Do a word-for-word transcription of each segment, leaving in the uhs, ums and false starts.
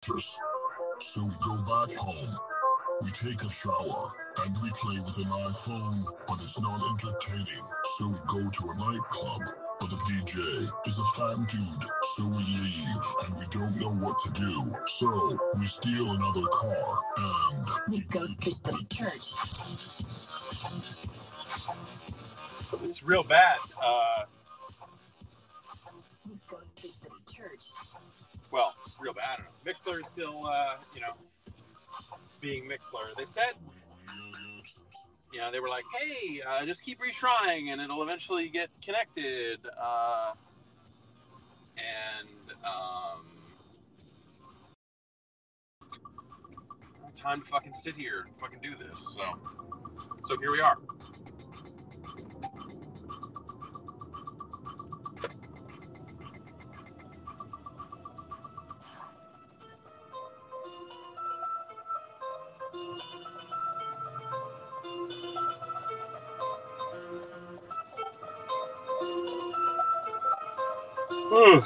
So we go back home, we take a shower, and we play with an iPhone, but it's not entertaining. So we go to a nightclub, but the D J is a fan dude. So we leave, and we don't know what to do. So we steal another car, and we go to the church. It's real bad. Uh, We go to the church. well, real bad. I don't know. Mixler is still, uh, you know, being Mixler. They said, you know, they were like, hey, uh, just keep retrying and it'll eventually get connected. Uh, and, um, time to fucking sit here and fucking do this. So, so here we are. Ugh.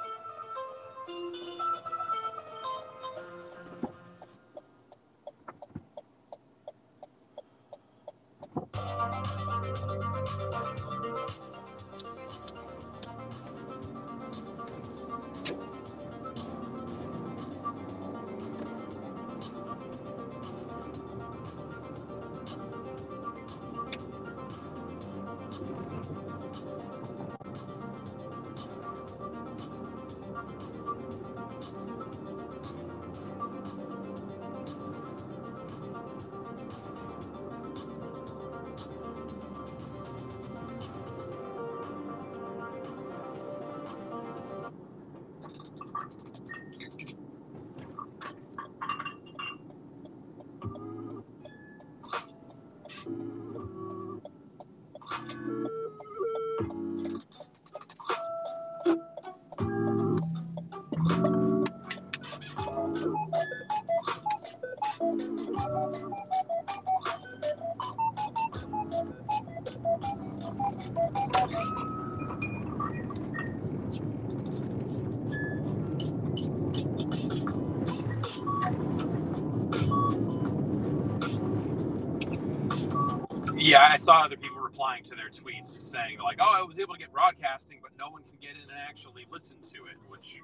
Yeah, I saw other people replying to their tweets saying, like, oh, I was able to get broadcasting, but no one can get in and actually listen to it, which,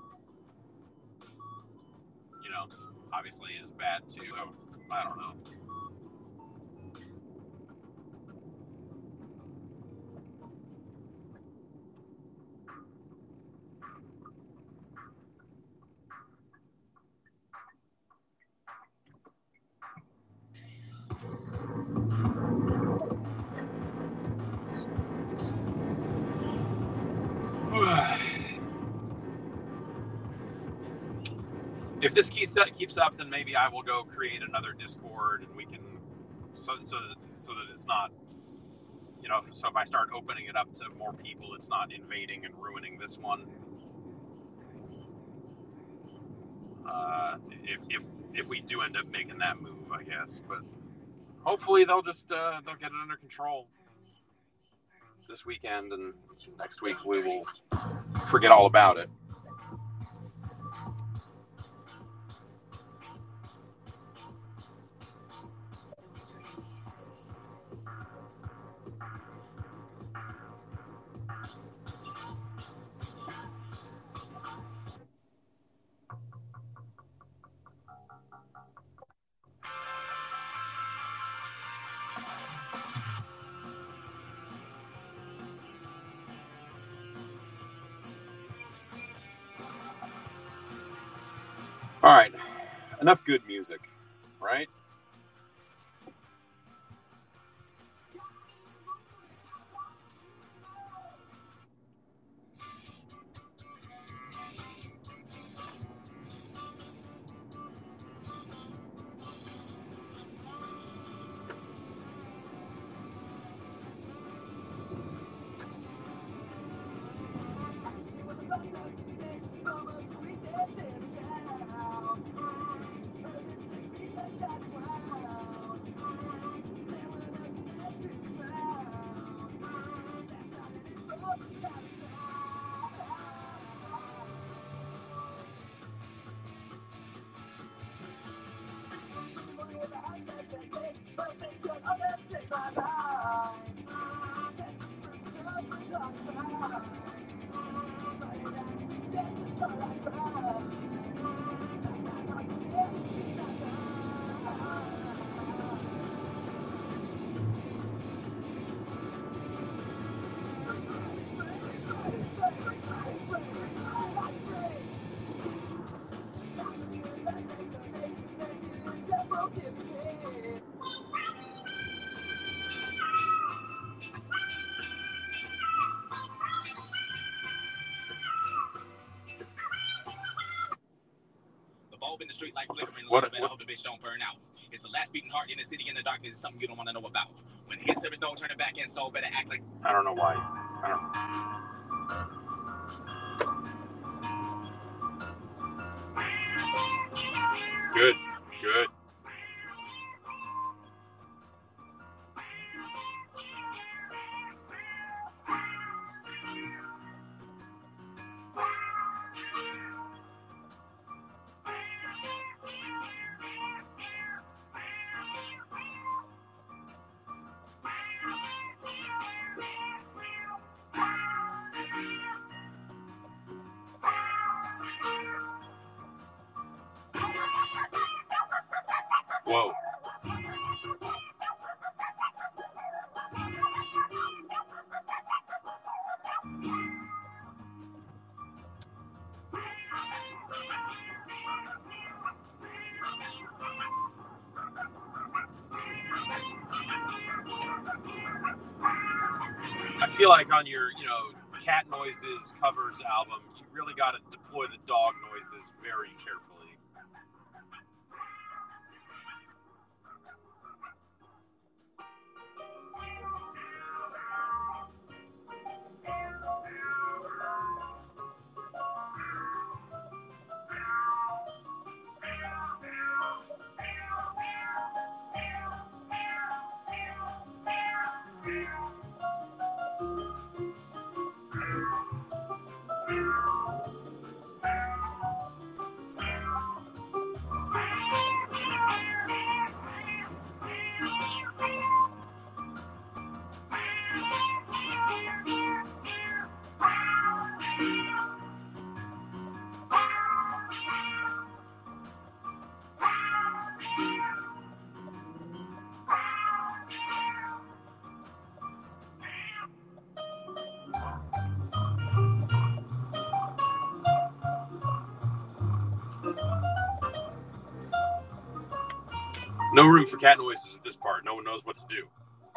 you know, obviously is bad too. I don't know. If this keeps up, keeps up, then maybe I will go create another Discord, and we can, so so that, so that it's not, you know, so if I start opening it up to more people, it's not invading and ruining this one. Uh, if if if we do end up making that move, I guess, but hopefully they'll just uh, they'll get it under control this weekend, and next week we will forget all about it. All right, enough good music, right? bulb in the street like flickering. What? Little bit, I hope the bitch don't burn out. It's the last beating heart in the city in the darkness. Is something you don't want to know about. When it hits, there is no turning back in. So better act like. I don't know why. I don't. Good. Good. Whoa. I feel like on your, you know, Cat Noises covers album, you really got to deploy the dog noises very carefully. No room for cat noises at this part. No one knows what to do.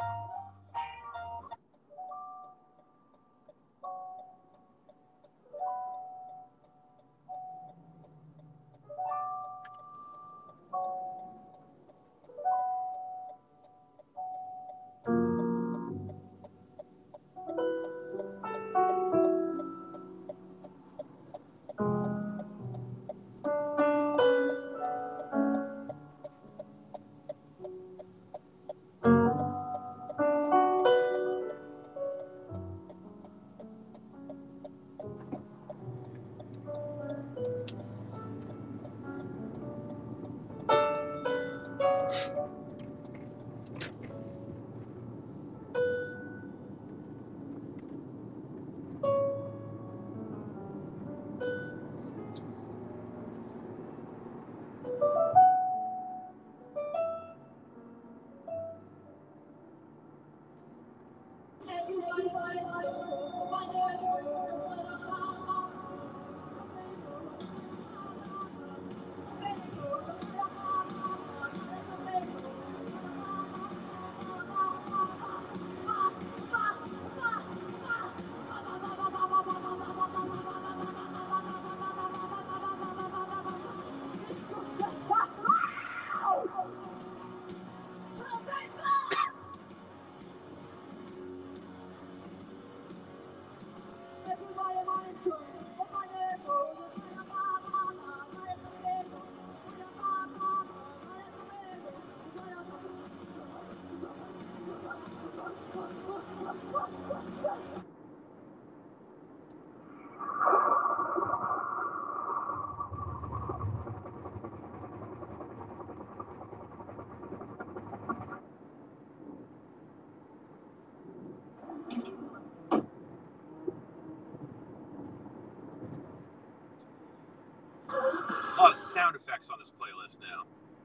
There's a lot of sound effects on this playlist now.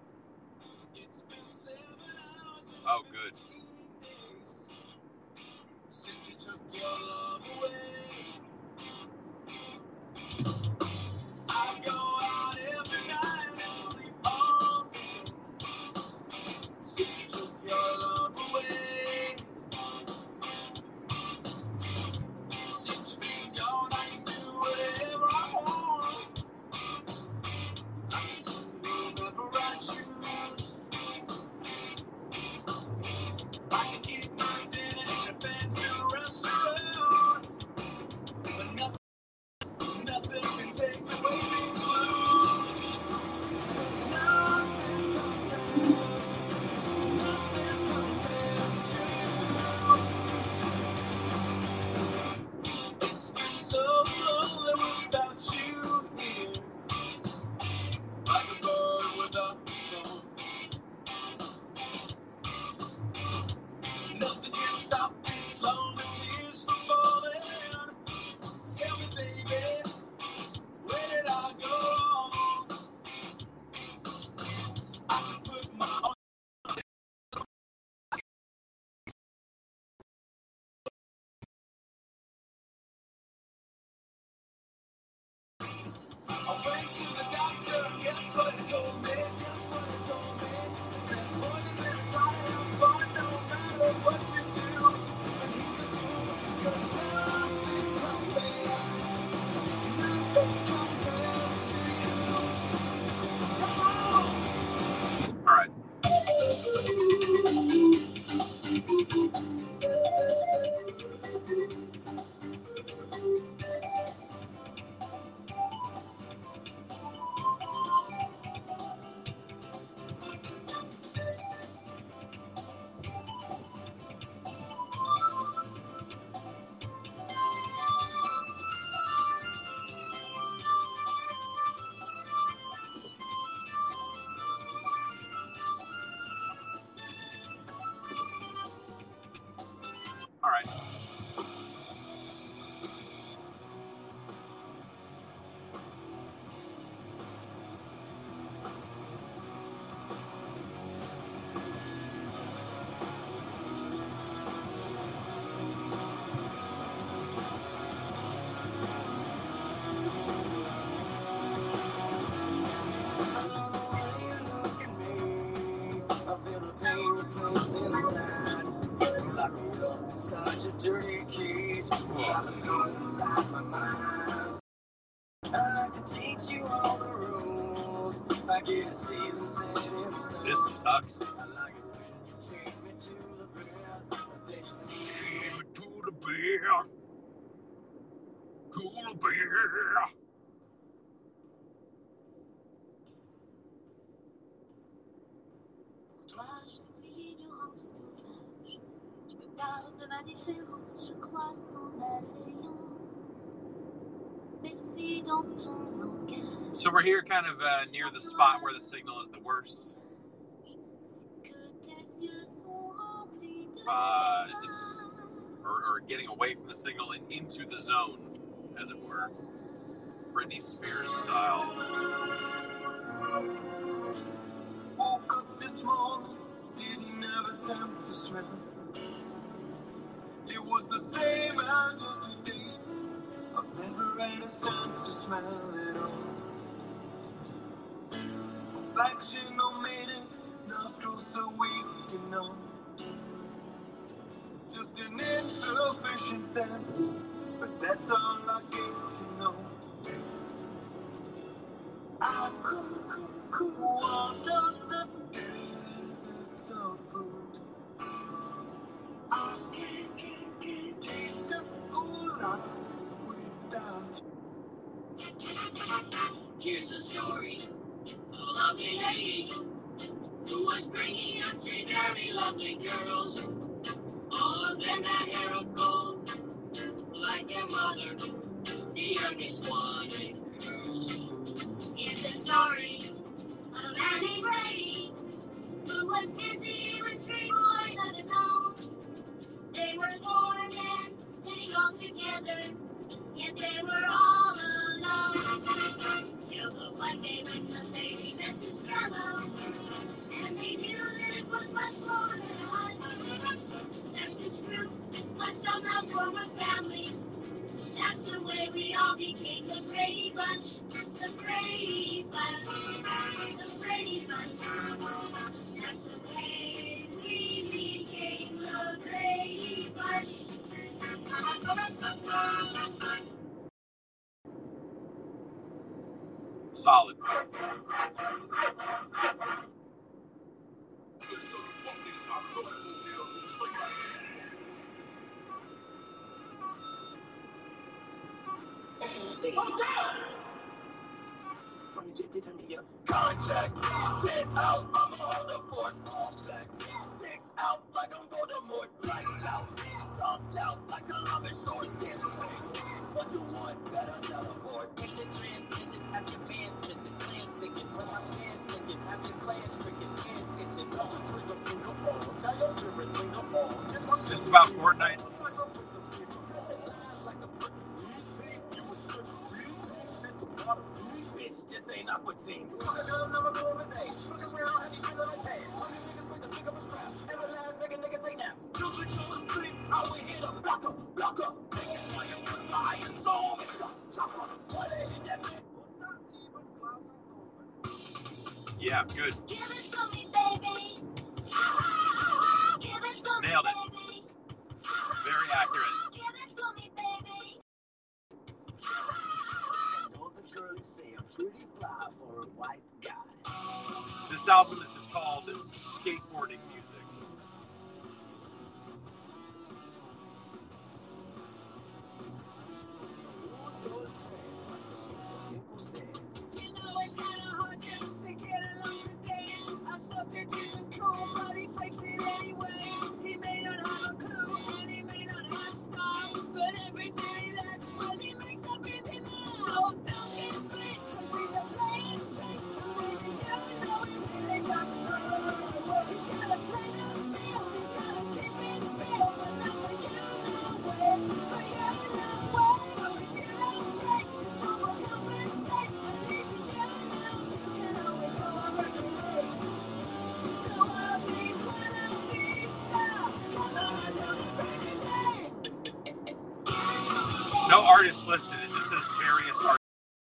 Oh, good. Since you took your love away, I go out every night and sleep on. Since you took your love away, since you've been gone, I can do whatever I want. I can All right. All right. Such a dirty cage. Whoa. Inside my mind. I like to teach you all the rules. I get to see them set in stone. This sucks. I like it when you chain me to the bed. Then you see Chain me to the bed. To the bed. Pour toi, je suis ignorant sauvage. Je me parle de ma différence, je crois sans malveillance. Mais si dans ton langage. So we're here kind of uh, near the spot where the signal is the worst. Uh, it's or, or getting away from the signal and into the zone, as it were. Britney Spears style. woke up this morning, didn't have a sense of smell. It was the same as yesterday. I've never had a sense of smell at all. Complexion no maiden, nostrils so weak to know. Just an insufficient sense, but that's all I get to know. I could, could, could wander the deserts of food. I can't, can't, can't taste the gula without you. Here's the story of a lovely lady who was bringing up three very lovely girls. All of them had hair of gold, like their mother, the youngest one, eight girls. Here's the story of a man named Brady who was busy with three boys of his own. They were born and living all together, yet they were all alone. Till the one day when the lady met this fellow, and they knew that it was much more than a hunch. That this group must somehow form a family. That's the way we all became the Brady Bunch. The Brady Bunch. The Brady Bunch. That's the way we became the Brady Bunch. Solid. Contact, sit out, I'm on the force. Black sticks out like I'm Voldemort. Lights out, stomped out like Columbus short. What you want, better teleport. In the transmission, have your pants missing. Plans thinking, when my pants thinking, have your plans tricking, hands itching. Don't you trigger finger on, now your spirit linger on. Is this about Fortnite? Bitch, this ain't Aquatine. Fuck a girl, never go over say. Fuck around, have you seen on the tag? All you niggas with the pick up a strap. Never last, make a nigga say now. You can go to sleep, I will hit up, block up, block up. Make it fire, what's my iron soul? Chop up, what is that man? Yeah, good. Give it to me, baby. Give it to me, Nailed it. baby. Very accurate. Give it to me, baby. All the girls say I'm pretty fly for a white guy. This album is just called Skateboarding Music. Those days, like the simple, simple says. You know it's kinda hard just to get along today. I sucked it isn't cool, but he fakes it anyway. He may not have a clue, and he may not have style, but everything he lacks, well, he makes everything else. So don't get big, 'cause he's a playing straight. And maybe you know he really doesn't know what he's gotta play the field. He's gotta keep it real, but not for you, no way. For you, no way. So if you don't break, just overcompensate. At least you know you can always go on recreate. The world needs one of these, so come on, do the crazy thing. No artist listed. It just says various artists.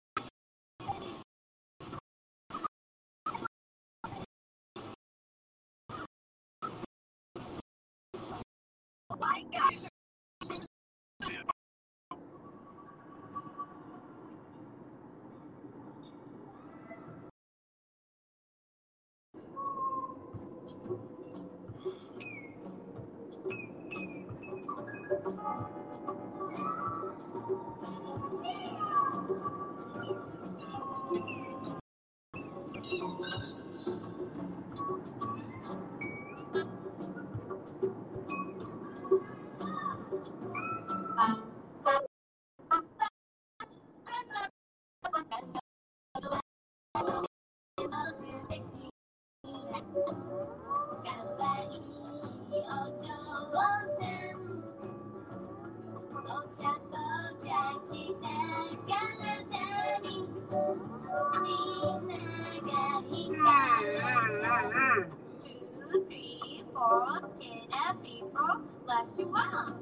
Two, three, four, ten people, bless you all.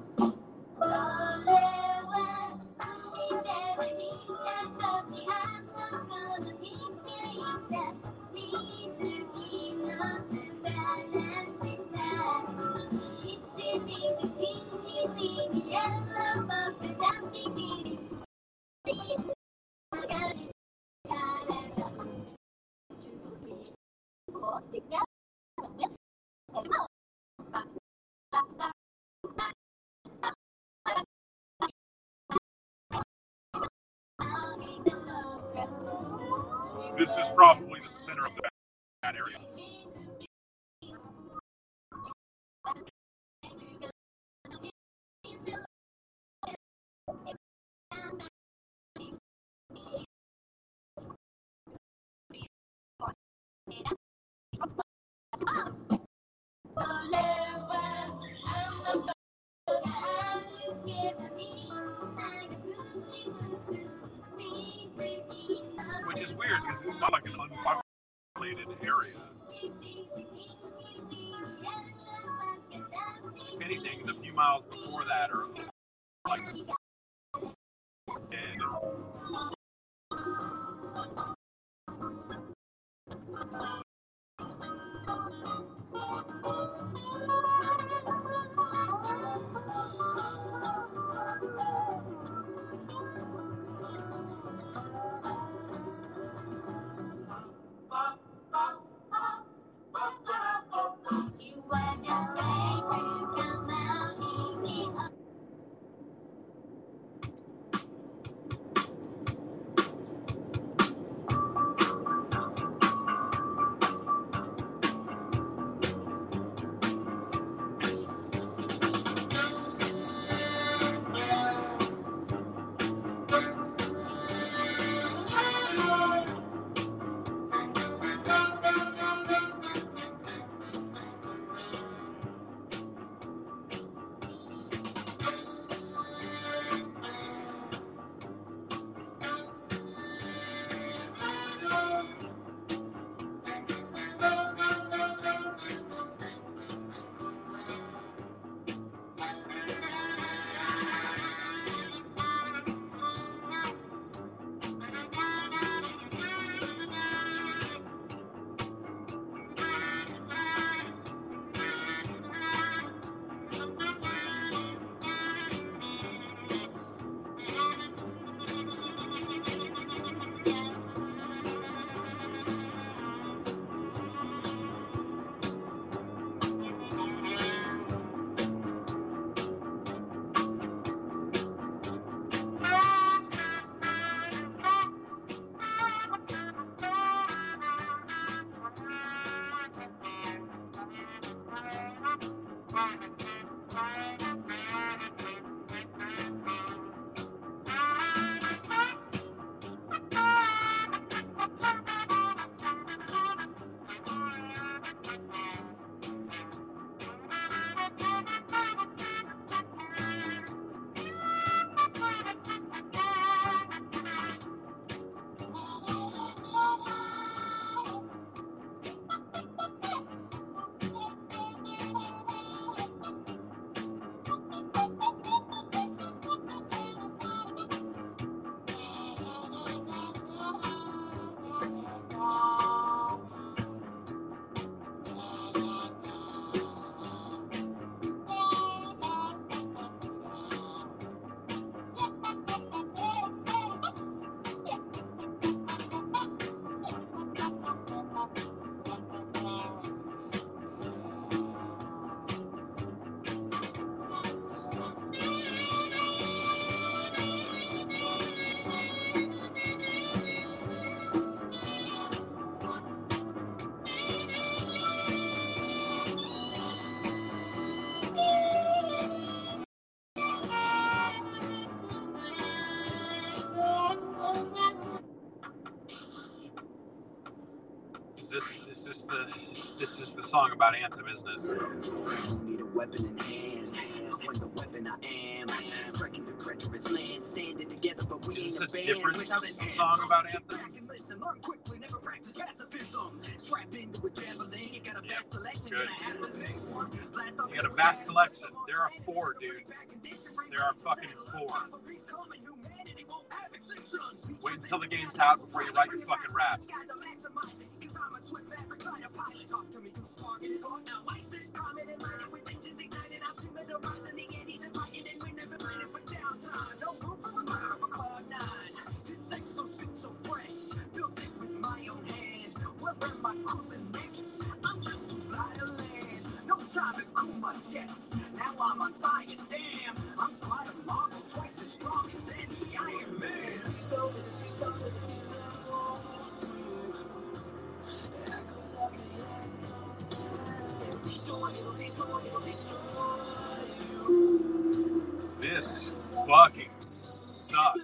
This is probably the center of that, that area. Which is weird because it's not like an unpopulated area. If anything, the few miles before that are like dead. This, this is the this is the song about Anthem, isn't it? Need a weapon in hand. When the weapon I am, breaking the treacherous land, standing together, but we Is ain't this a a band different without an song about Anthem? Listen, learn quickly, never practice pacifism. Strapped into a javelin, you got a Yep, vast selection. good. Gonna have to pick one. Blast off You got a vast selection. There are four, dude. There are fucking four. Wait until the game's out before you write your fucking raps. Yes, now I'm on fire, damn. I'm quite a model, twice as strong as any Iron Man. This fucking sucks.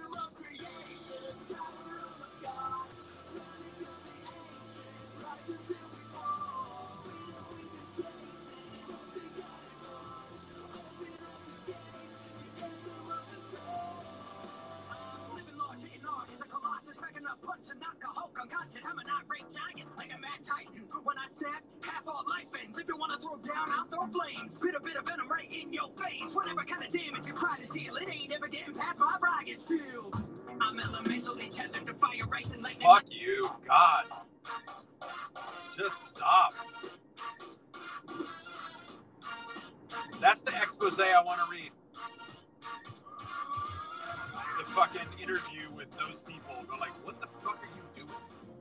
I'm an irate giant, like a mad titan. When I snap, half all life ends. If you wanna throw down, I'll throw flames. Spit a bit of venom right in your face. Whatever kind of damage you try to deal, it ain't ever getting past my riot shield. I'm elementally tethered to fire, racing like Fuck you, God. Just stop. That's the expose I want to read. The fucking interview with those people. Go like, what the fuck are you doing?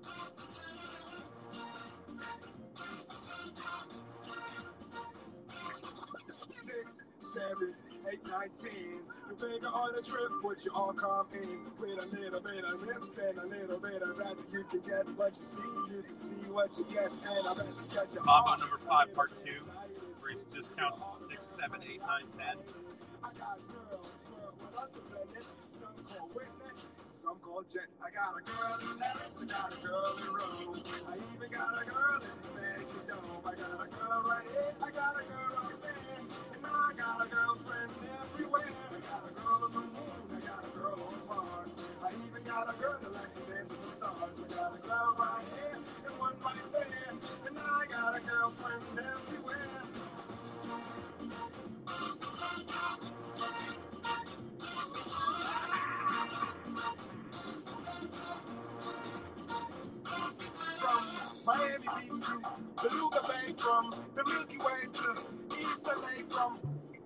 Six, seven, eight, nine, ten. You figure on a trip, but you all come in with a little bit of this and a little bit of that. You can get what you see, you can see what you get, and I bet you get your Mambo number five, part two. Where he just counts six, seven, eight, nine, ten. I got girls, girl, what other planet? Some call Whitney, some call Jen. I got a girl in Paris, I got a girl in Rome. I even got a girl in Dominican Dome. I got a girl right here, I got a girl right there. And I got a girlfriend everywhere. I got a girl on the moon, I got a girl on Mars. I even got a girl that likes to dance with the stars. I got a girl right here and one right there. And I got a girlfriend everywhere. Miami Beach to Beluga Bay, from the Milky Way to East L A, from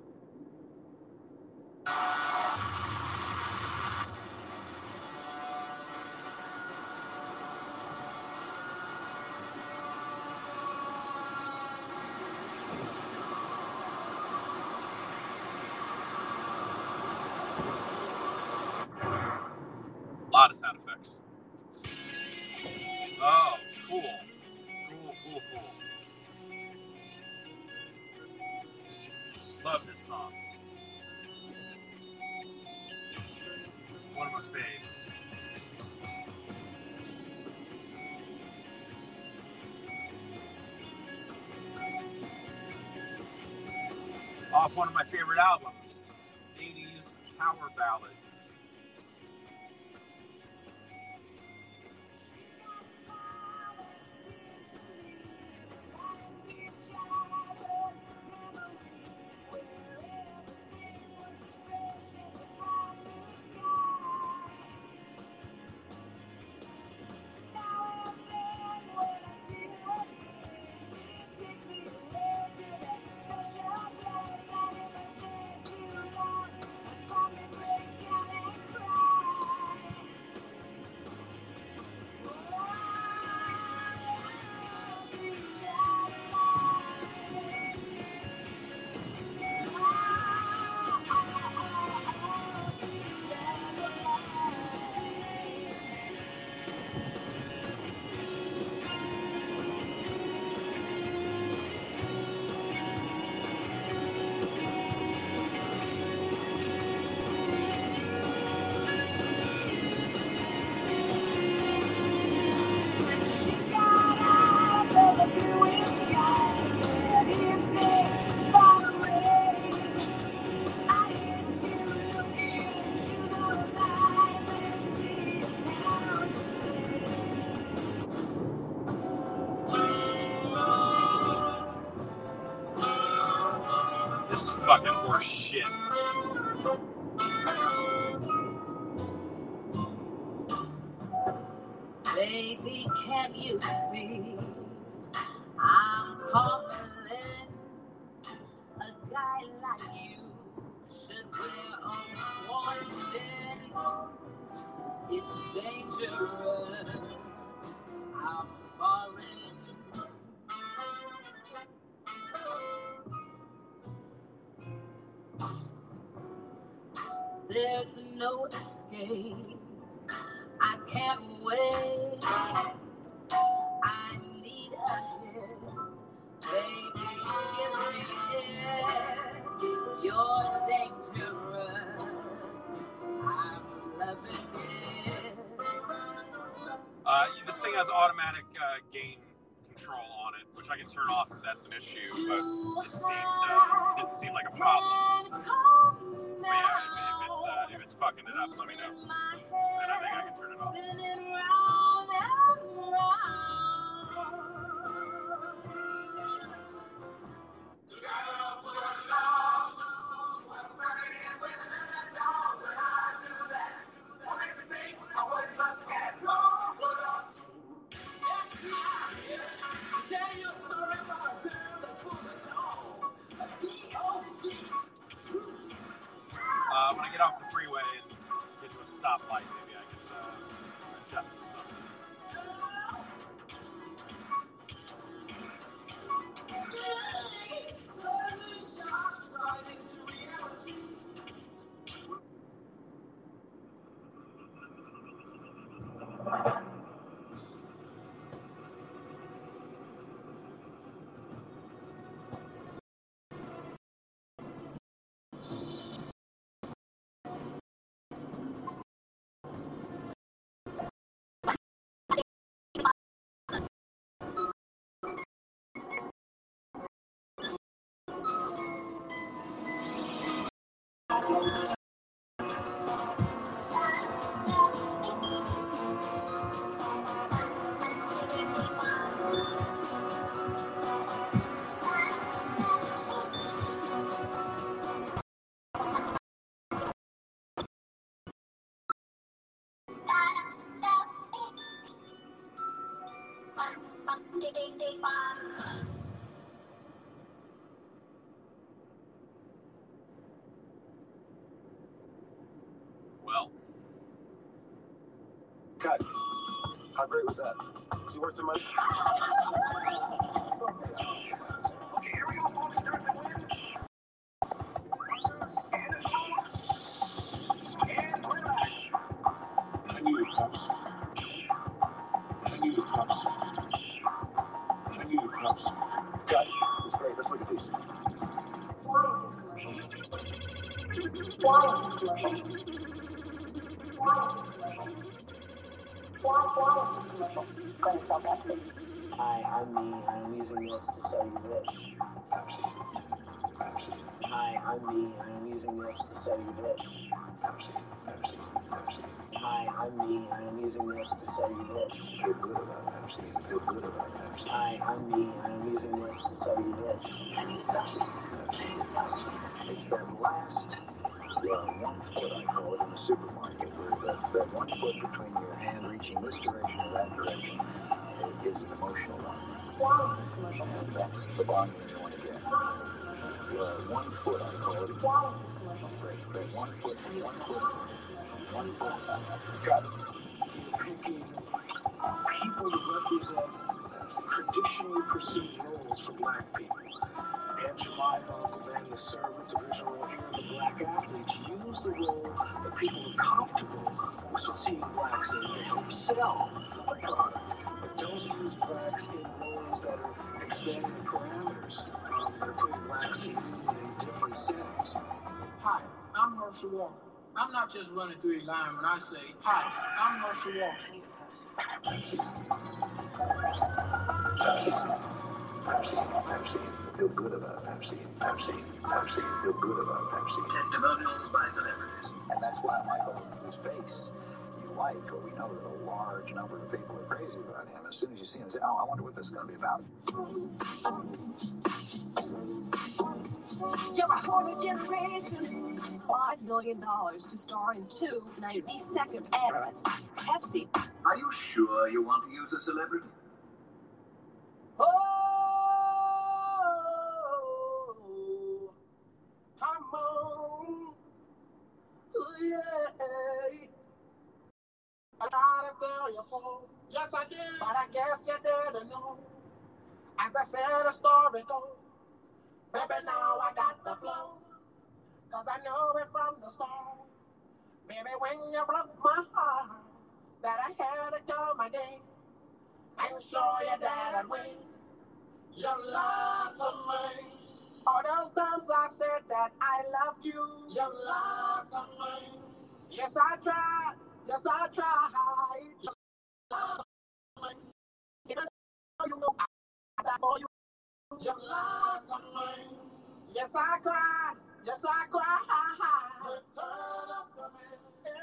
A lot of sound effects. Oh, cool. Cool, cool, cool. Love this song. One of my faves. Off one of my favorite albums, eighties power ballads. This fucking horse shit. Baby, can't you see I'm calling? A guy like you should wear a warning. It's dangerous. I'm falling. There's no escape. I can't wait. I need a hit. Baby, give me it. You're dangerous. I'm loving it. Uh, this thing has automatic uh, gain control on it, which I can turn off if that's an issue, but it seemed, uh, didn't seem like a problem. But yeah, if, if, it's, uh, if it's fucking it up, let me know. Then I think I can turn it off. Uh, when I get off the freeway and get to a stoplight, maybe I can uh, adjust something. Well, Cut. How great was that? Is he worth the money? Okay, here we go, folks. Start the win. And we're back. I knew it, Pops. I knew it, Pops. I knew it, Pops. Cut. It's great. Let's look at these. Why is this commercial Why is this commercial? Why, why is this commercial going to sell Pepsi? Hi, I'm me, and I'm using this to sell you this. Pepsi. Pepsi. Hi, I'm me, and I'm using this to sell you this. Pepsi. Pepsi. Pepsi. Hi, I'm me, and I'm using this to sell you this. Feel good about Pepsi. Feel good about Pepsi. Hi, I'm me, and I'm using this to sell you this. Pepsi. Pepsi. Pepsi. It's that last uh, one foot, I call it, in the supermarket, where that, that one foot between your hand reaching this direction or that direction is an emotional one. Why is this commercial? And that's the bond you want to get. Why is this commercial? Uh, one foot, I call it. Why is this commercial? Great, great. One foot, one foot, one foot. Got it. Picking people to represent traditionally perceived roles for black people. Aunt Jemima, Uncle Ben, the servants, original role here, the black athletes use the role that people are comfortable with seeing blacks in to help sell a product. But don't use blacks in roles that are expanding the parameters. Um, they're putting blacks in, in different settings. Hi, I'm Herschel Walker. I'm not just running through a line when I say, hi, I'm Herschel Walker. Pepsi, Pepsi, feel good about Pepsi, Pepsi, Pepsi, feel good about Pepsi. Testimonials by celebrities. And that's why Michael, whose face you like, or we know that a large number of people are crazy about him. As soon as you see him, you say, oh, I wonder what this is going to be about. You're a whole generation. Five million dollars to star in two ninety-second ads. Pepsi. Are you sure you want to use a celebrity? Oh, come on. Ooh, yeah. I tried to tell you so. Yes, I did. But I guess you didn't know. As I said, the story goes. Baby, now I got the flow. Cause I know it from the start. Baby, when you broke my heart, that I had to come again and show you that I'd win. You lied to me. All those times I said that I loved you. You lied to me. Yes, I tried. Yes, I tried. You lied to me. Even though you know I died for you. You lied to me. Yes, I cried. Yes, I cried. Return of the man.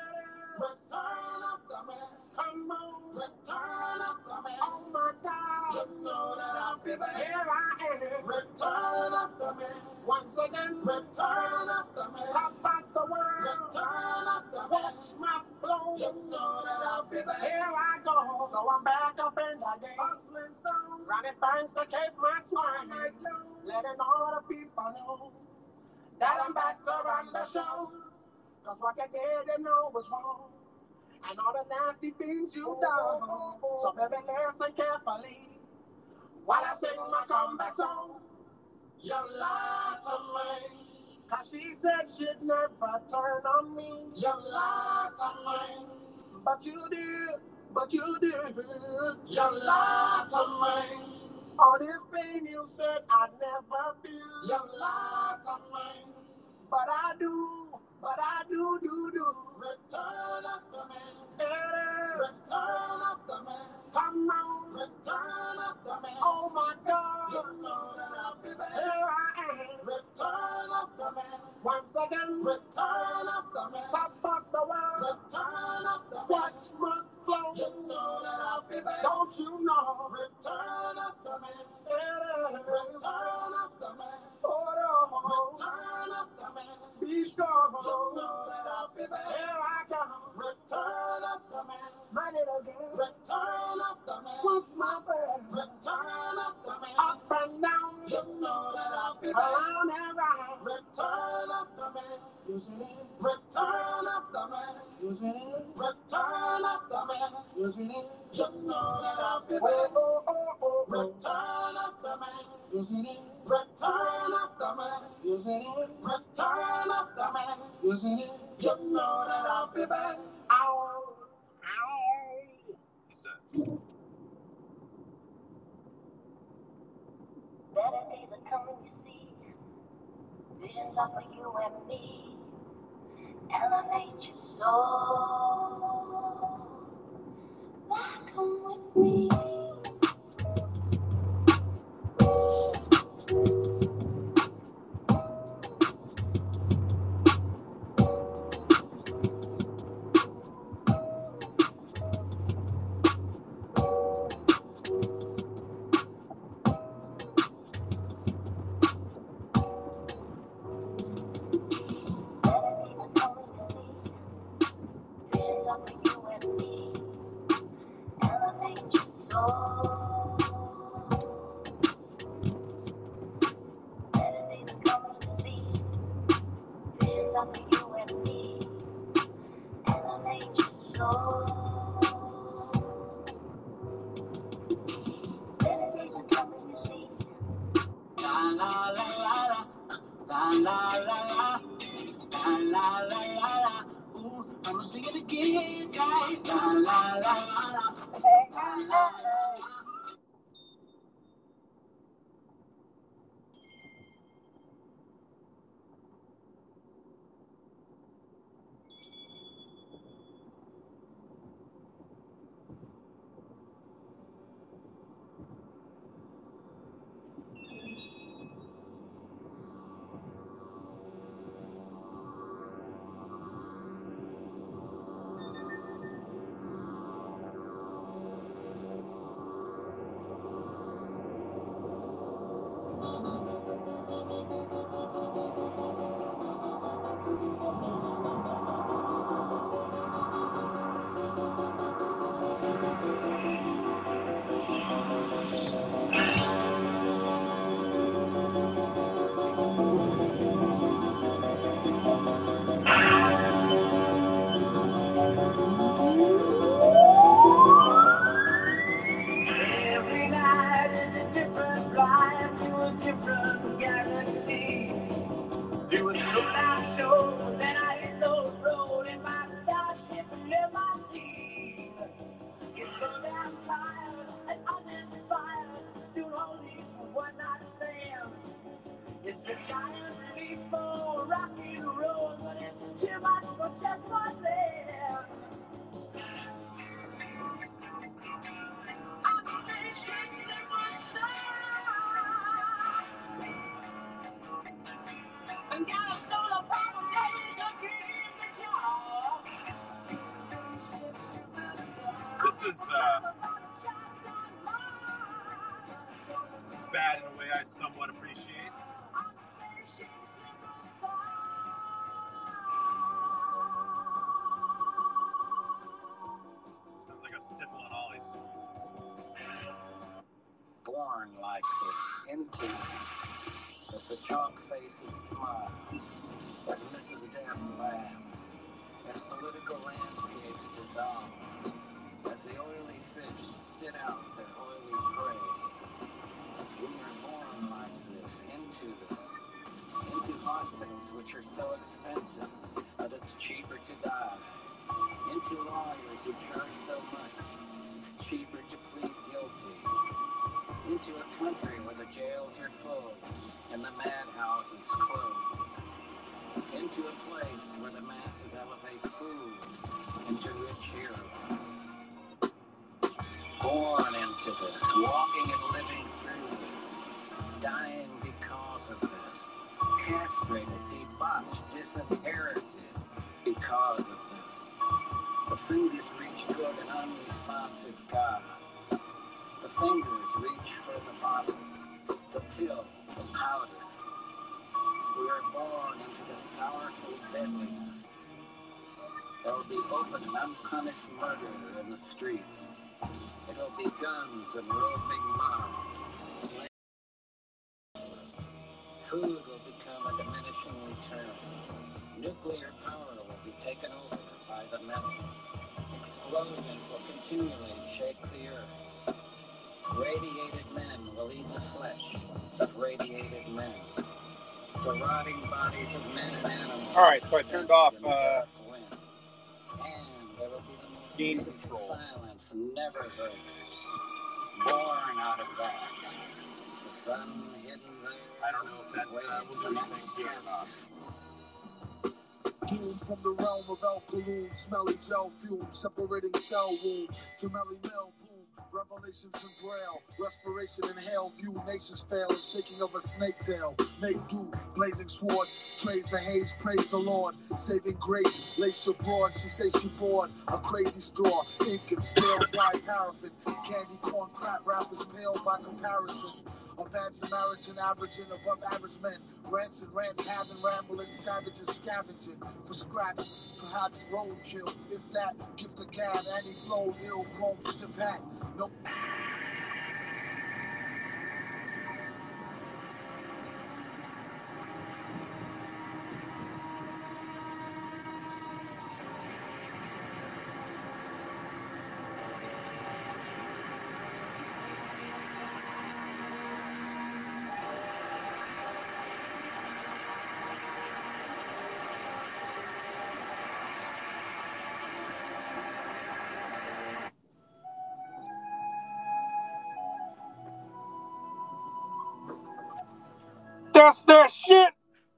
Return of the man. Come on. Return of the man. Oh my God. You know that I'll be back. Here I am. Return of the man. Once again. Return of the man. How about the world? Return of the man. Watch my flow. You know that I'll be back. Here I go. So I'm back up in the game. Hustling stone. Running things to keep my swine. Letting all the people know that I'm back to run the show. Cause what you did, you know was wrong. And all the nasty things you done. So baby, listen carefully while I sing my comeback song. You lied to me. Cause she said she'd never turn on me. You lied to me. But you did, but you did. You lied to me. All this pain you said I'd never feel. You lied to me. But I do, but I do, do, do. Return of the man. It is. Return of the man. Come on. Return of the man. Oh my God. You know that I'll be back. Here I am. Return of the man. Once again. Return of the man. Top of the world. Return of the man. Watch my flow. You know that I'll be back. Don't you know? Return of the man. It is. Return of the man. Oh, no. Return of the man. Be strong. You know that I'll be back. Here I come. Return of the man. My little girl. Return of the man. What's my bed? Return of the man. Up and down. You know that I'll be back. Around and round. Return of the man. Yes, it is. Return of the man. Yes, it is. Return of the man. Yes, it is. You know that I'll be back. Oh, oh, oh. Return of the man. Yes, it is. Return of the man. Yes, it is. Return of the man. Yes, it is. You know that I'll be back. Ow. Ow. He says. Better days are coming, you see. Visions are for you and me. elevate your soul. Now come with me. Every night is a different flight to a different galaxy. Do a sold-out show, then I hit the road in my starship and let my sleep. Get so damn tired and uninspired, doing all these one-night stands. It's a giant leap for rock and roll, but it's too much for just one man. I'm station superstar. And got a solo power laser beam guitar. This is uh, this is bad in a way I somewhat appreciate. Sounds like a Sybil and Ollie song. Born like this, into with the chalk faces smile, as Missus Death laughs, as political landscapes dissolve, as the oily fish spit out their oily prey. We are born like this, into this, into hospitals which are so expensive that it's cheaper to die, into lawyers who charge so much, it's cheaper to plead guilty, into a country where the jails are full and the madhouses closed, into a place where the masses elevate fools into rich heroes. Born into this, walking and living through this, dying because of this, castrated, debauched, disinherited because of this. The fingers reach toward an unresponsive God. The fingers reach for the bottle, the pill, the powder. We are born into the sorrowful deadliness. There will be open and unpunished murder in the streets. It will be guns and roving mobs. Food will become a diminishing return. Nuclear power will be taken over by the metal. Explosions will continually shake the earth. Radiated men will eat the flesh of radiated men. The rotting bodies of men and animals. All right, so I turned off uh, and there will be the most gain control. Silence never heard. Born out of that. The sun hidden there. I don't know if that uh, will do anything good or not. Doom from the realm of alkaloon, smelly gel fume, separating cell wound to melly mill boom. Revelations in braille, respiration inhale, view nations fail, and shaking of a snake tail. Make do, blazing swords, trays the haze, praise the Lord, saving grace, lace your broad, she say she bored, a crazy straw, ink and stale, dry paraffin, candy corn, crap rappers pale by comparison. A bad Samaritan averaging above average men, rants and rants, having rambling, savages scavenging for scraps, perhaps roadkill, if that, give the gab, any flow, ill, chrome, stiff hat. Nope. That's that shit.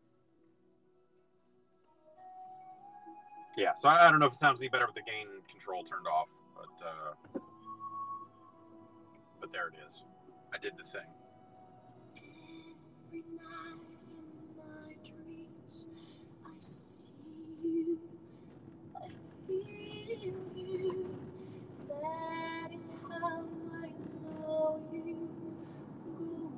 Yeah, so I, I don't know if it sounds any better with the gain control turned off, but uh, but there it is. I did the thing. Every night in my dreams, I see you, I feel you. That is how I know you go.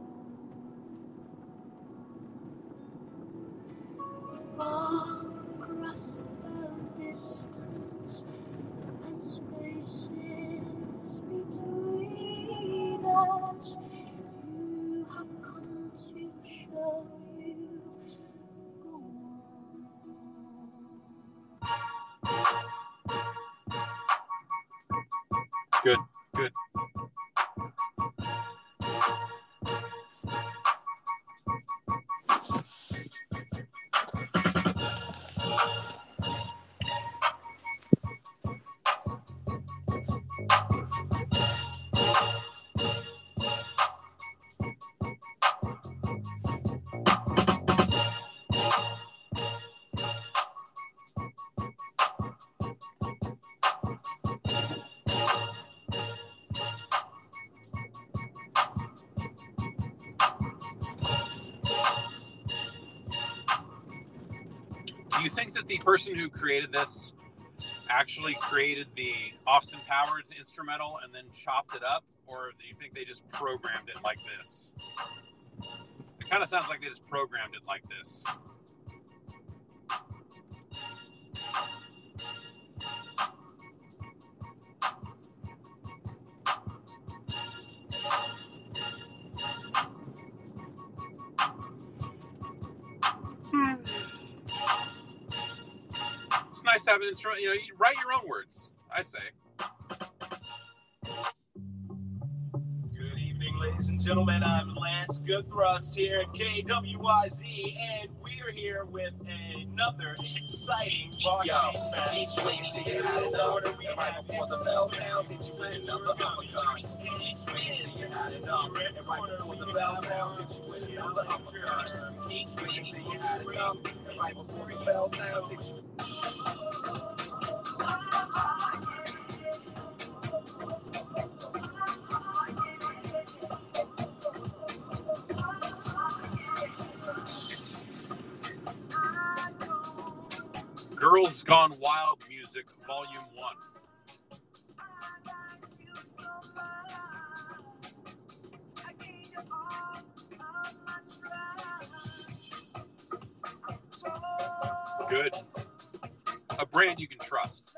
Far across the distance and spaces between us, you have come to show you go on. Good, good. Do you think that the person who created this actually created the Austin Powers instrumental and then chopped it up, or do you think they just programmed it like this? It kind of sounds like they just programmed it like this. Hmm. It's nice to have an instrument. You know, you write your own words, I say. Good evening, ladies and gentlemen. I'm Lance Goodthrust here at K W I Z, and we're here with another exciting Varsity match. Each week to get out of the order, right before the bell sounds, hit you with another uppercut. Each week to get out of the order, and right before the bell sounds, hit you with another uppercut. Each week to get out of the order, and right before the bell sounds, hit you. Girls Gone Wild Music, Volume one. Good. A brand you can trust.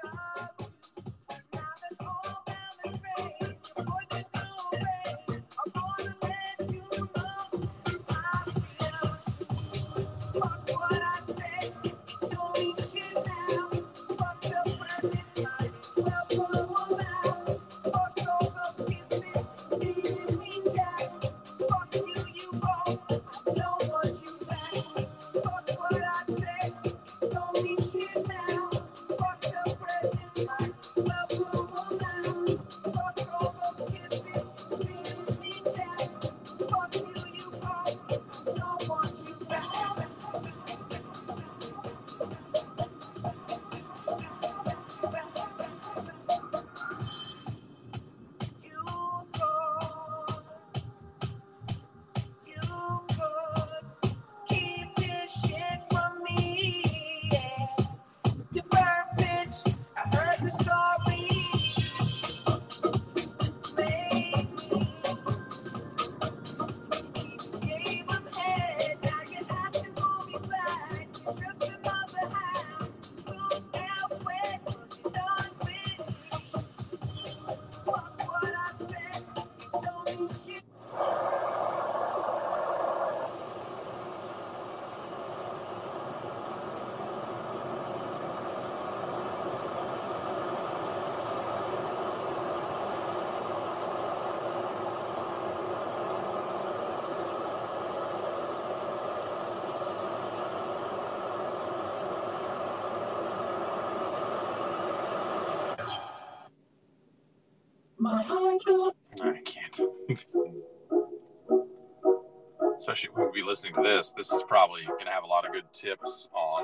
Don't be shit now. Fuck the president. I can't. Especially when we be listening to this. This is probably going to have a lot of good tips on.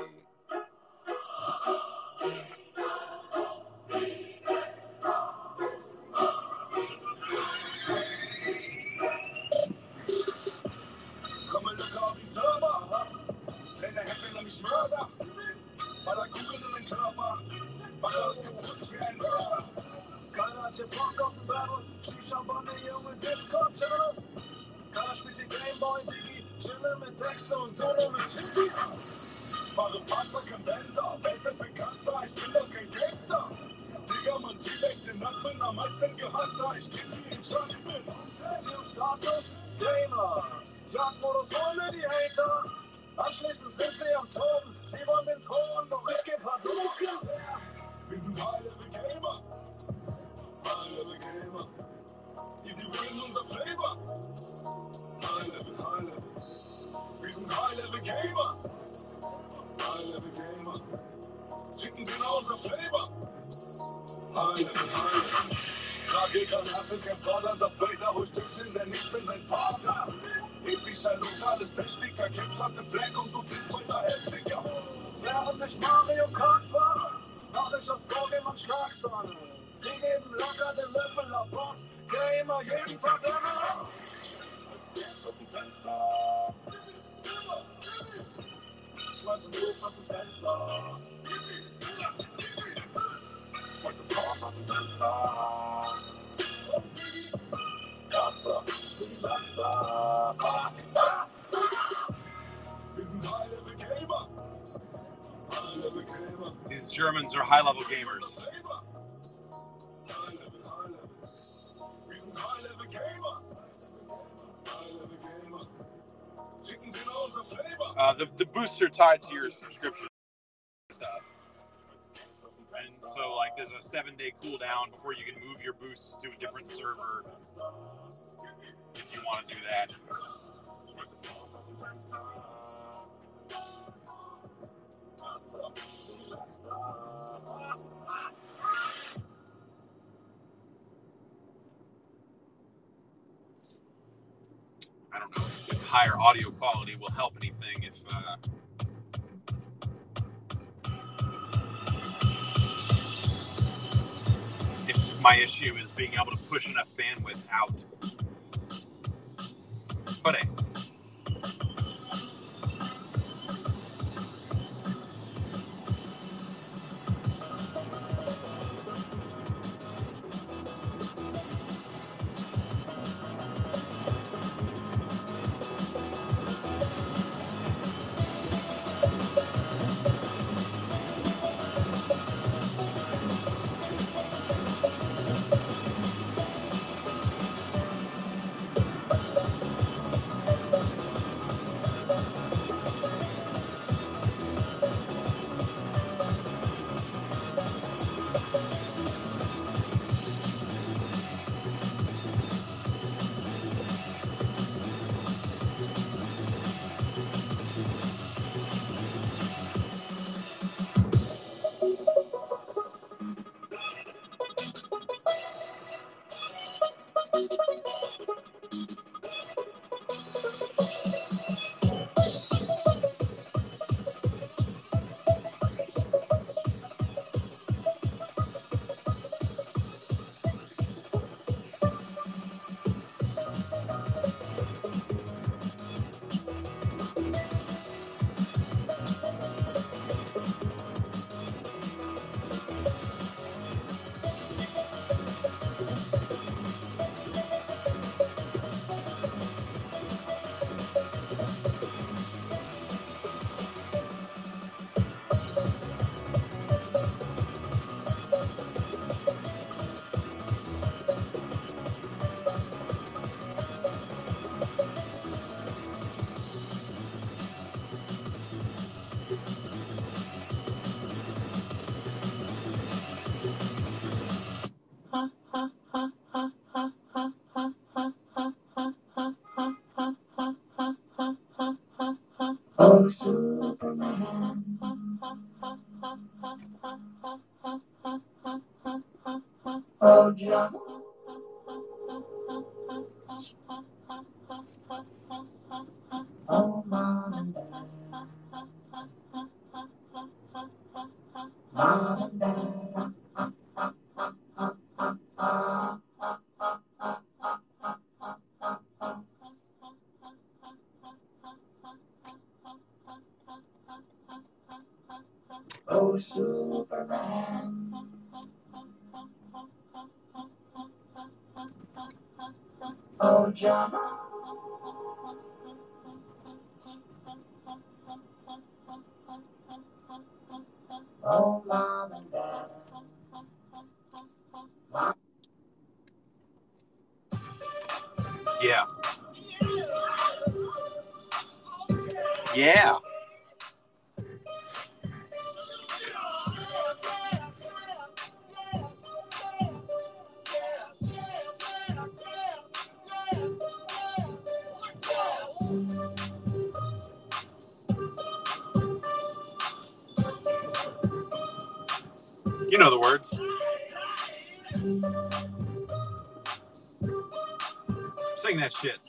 Come and look auf die Server. Denn der Hacker nämlich Mörder. Weil er Kugel in den Körper. Mach alles kaputt wie ein Mörder. Keiner hat hier Bock auf den Battle. Shisha-Bonne, junge Discord-Channel. Keiner spielt die Gameboy, Digi. Chille mit Dexter und Dono mit Chili. Fahre Panzer, kein Benzer. Welt ist bekannt, da ich bin doch kein Gangster. Digga, man T-Lex den Nacken am meisten gehasst, da ich kenn wie ich schon bin. Beziehungsstatus, Gamer. Jagdmodus, hol mir die Hater. Anschließend sind sie am Toben. Sie wollen den Thron, doch ich geb Hadouken. Wir sind High-Level Gamer. High-Level Gamer. Easy Win, unser Flavor. High-Level, High-Level. Wir sind High-Level Gamer. High-Level Gamer. Chicken genau unser Flavor. High-Level, High-Level. Trage Granaten, kein Vater, Darth Vader, hol Stückchen, denn ich bin sein Vater. Epischer Look, alles heftiger, Kippschatte, Fleck und du bist weiter heftiger. Während ich Mario Kart fahre, mach ich das Pokémon Schlagsahne. Sie geben locker den Löffel ab, Boss, Gamer jeden Tag Level auf. Aus dem Fenster. Schmeiß den Luft aus dem Fenster. Schmeiß den Kopf aus dem Fenster. Gaster, die Laster. Wir sind High-Level Gamer. High-Level Gamer. These Germans are high-level gamers. High-Level, High-Level. Wir sind High-Level Gamer. High-Level Gamer. Chicken genau unser Flavor. Uh, the, the boosts are tied to your subscription stuff. And so, like, there's a seven-day cooldown before you can move your boosts to a different server if you want to do that. I don't know if higher audio quality will help anything if... Uh, my issue is being able to push enough bandwidth out. But hey. Oh, Superman. Oh, John. Oh, mom and dad. Mom and dad. Oh, Superman. Oh, John. Oh, mom and dad. Mom. Yeah. Yeah. You know the words. Sing that shit.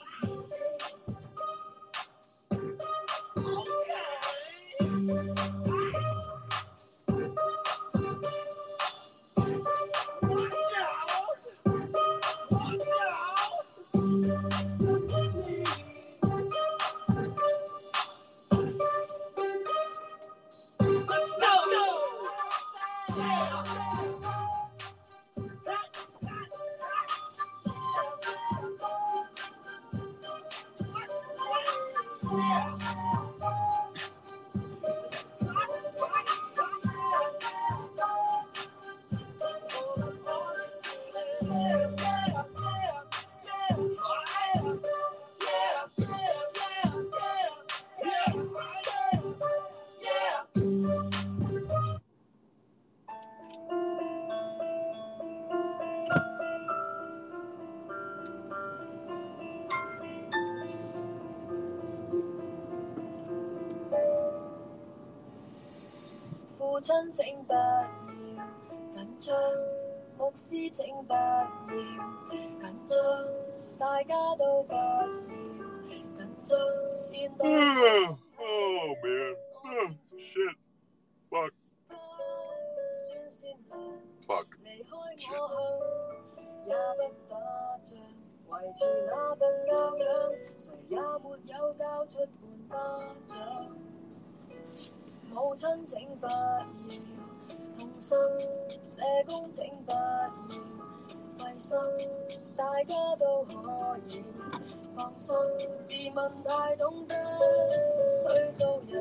父親請不要緊張，牧師請不要緊張，大家都不要緊張，先到。 Oh man. Oh, shit. Fuck. Fuck. Shit. 也不打仗，維持那份教養，誰也沒有教出半巴掌。母親請不要痛心，社工請不要費心，大家都可以放心，自問太懂得去做人。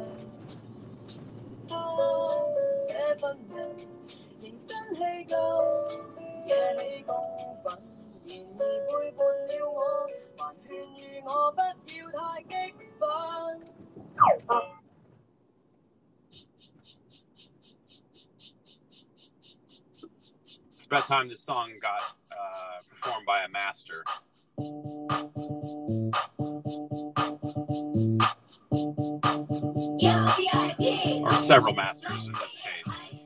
啊，這份人仍新氣夠，惹起公憤，然而背叛了我，還勸喻我不要太激憤。 It's about time this song got uh, performed by a master. Or several masters in this case.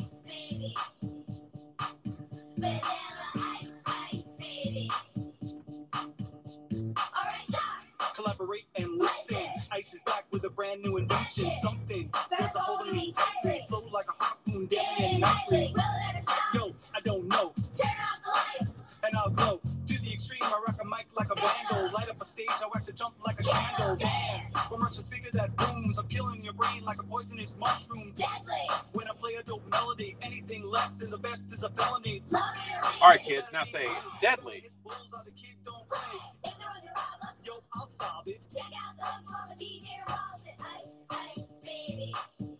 Collaborate and listen. Ice is back with a brand new invention. Something there's a hole in me. Flow like a harpoon, daily and nightly. Yo, I don't know. Turn off the lights. And I'll go to the extreme. I rock a mic like a vandal. Light up a stage, I wax a jump like a candle. Dance from Russia's figure that booms. I'm killing your brain like a poisonous mushroom. Deadly. When I play a dope melody, anything less than the best is a felony. All right, kids, now say deadly. Yo, I'll solve it. Check out the hook from a D J Ross and Ice Ice Baby.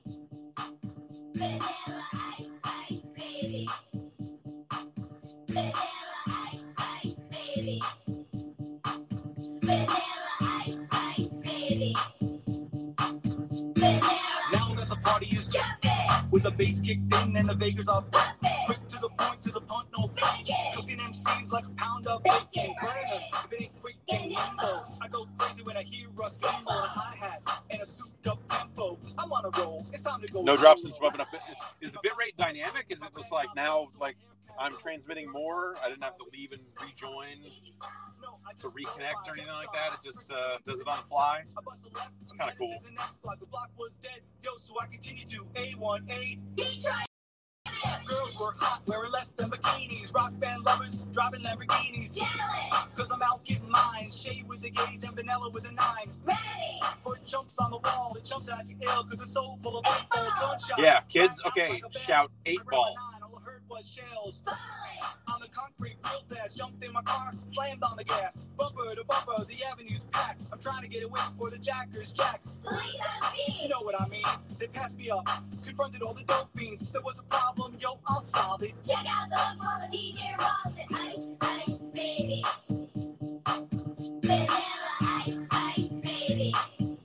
Vanilla Ice Ice Baby. Vanilla Ice Ice Baby. Vanilla Ice Ice Baby. Vanilla. Now that the party is jumping, with the bass kicked in and the Vegas are bumping. Quick to the point, to the punt, no faking. Cooking M Cs like a pound of bacon. If it ain't quick and nimble, I go crazy when I hear a cymbal, a hi-hat, and a souped-up tempo. I'm on a roll. It's time to go. No drops and bumping up. Is the bit rate dynamic? Is it just like now, like I'm transmitting more. I didn't have to leave and rejoin to reconnect or anything like that. It just uh, does it on the fly. It's kind of cool. Yo, so I continue to A one A. Girls were hot, wearing less than bikinis. Rock band lovers, driving Lamborghinis. Cause I'm out getting mine. Shade with the gauge and vanilla with a nine. Ready for jumps on the wall. The jumps at you ill cause it's so full of gunshots. Yeah, kids, okay, shout eight ball. All I heard was shells. On the concrete, real fast. Jumped in my car, slammed on the gas. Bumper to bumper, the avenue's packed. I'm trying to get away before the jackers jack. You know what I mean? They passed me up, confronted all the dope fiends. There was a problem, yo, I'll solve it. Check out the mama D J Ross and Ice Ice Baby. Vanilla Ice Ice Baby.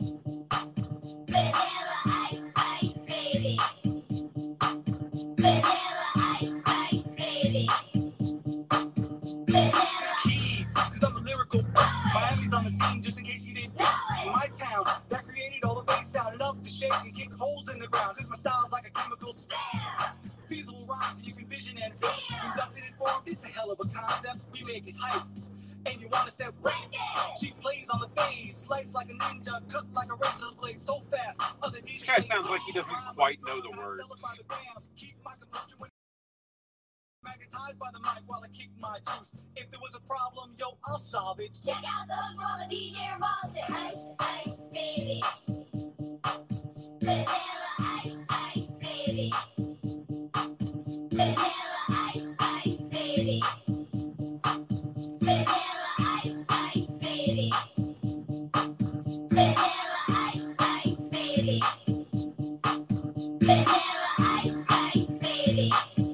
Vanilla Ice Ice Baby. Vanilla Ice Ice Baby. Vanilla Ice. Cause I'm a lyrical. Miami's on the scene just in case you didn't know it. My town that created all the bass sound enough to shake and kick holes in the ground. Cause my style's like a chemical spell. Feasible rhymes you can vision and feel. Conducted and formed, it's a hell of a concept. We make it hype. And you wanna step right there. She plays on the phase, slice like a ninja, cut like a razor blade so fast. Other This guy sounds like he doesn't quite know the words. Keep my composure when magnetized by the mic while I kick my juice. If there was a problem, yo, I'll solve it. Check out the mama D J Ross and Ice Ice Baby. Vanilla Ice Ice Baby. Vanilla Ice Ice Baby. Vanilla Ice Ice Baby. Vanilla Ice Ice Baby. Vanilla Ice Ice Baby.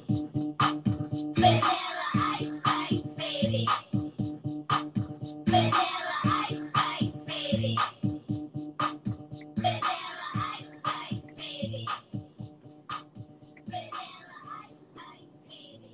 Vanilla Ice Ice Baby. Vanilla Ice Ice Baby. Vanilla Ice Ice Baby. Vanilla Ice Ice Baby.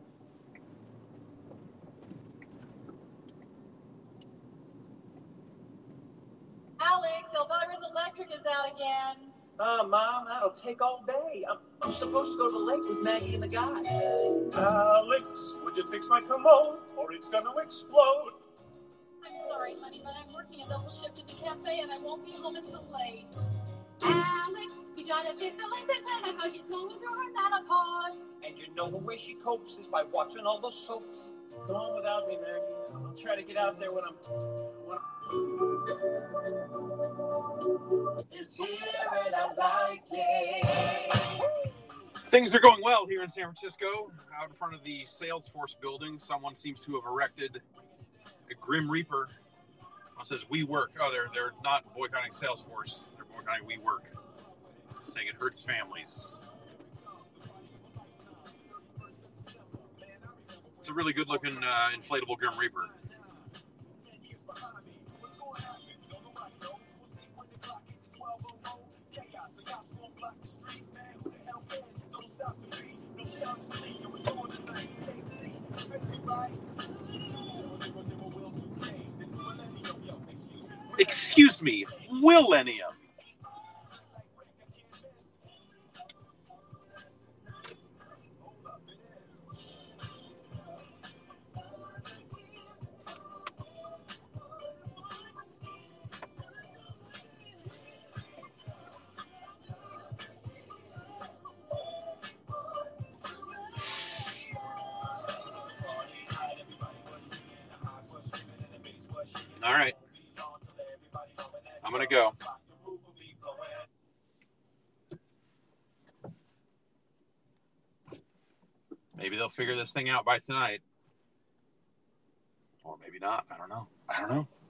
Alex, Elvira's Electric is out again. Uh, Mom, that'll take all day. I'm, I'm supposed to go to the lake with Maggie and the guys. Alex, would you fix my commode or it's gonna explode? I'm sorry, honey, but I'm working a double shift at the cafe and I won't be home until late. Alex, you gotta fix Alexa's antenna because she's going through her menopause. And you know the way she copes is by watching all those soaps. Come on without me, Maggie. I'll try to get out there when I'm... When I'm... It's here and I like it. Things are going well here in San Francisco. Out in front of the Salesforce building, someone seems to have erected a Grim Reaper. It says "We Work." Oh, they're they're not boycotting Salesforce. They're boycotting We Work, saying it hurts families. It's a really good-looking uh, inflatable Grim Reaper. Excuse me, Willennium. All right. I'm going to go. Maybe they'll figure this thing out by tonight. Or maybe not. I don't know. I don't know.